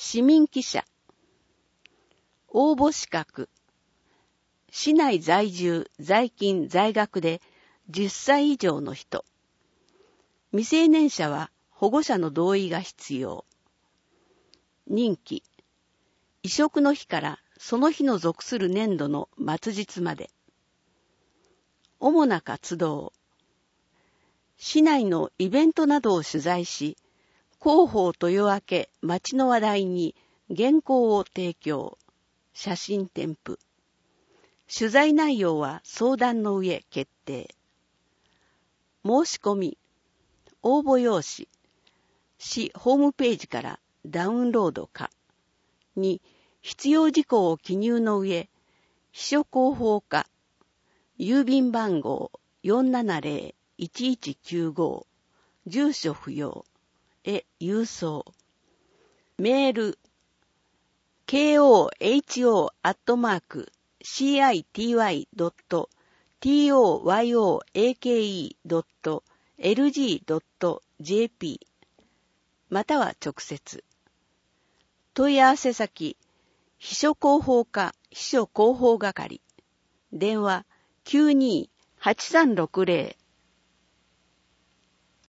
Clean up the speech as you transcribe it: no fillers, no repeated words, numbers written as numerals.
市民記者。応募資格。市内在住、在勤、在学で10歳以上の人。未成年者は保護者の同意が必要。任期。移植の日からその日の属する年度の末日まで。主な活動。市内のイベントなどを取材し、広報と夜明け、町の話題に原稿を提供。写真添付。取材内容は相談の上決定。申し込み。応募用紙。市ホームページからダウンロードか。2、必要事項を記入の上、秘書広報課。郵便番号 470-1195。住所不要。へ郵送。メール。koho@city.toyoake.lg.jp または直接。問い合わせ先、秘書広報課秘書広報係。電話 92-8360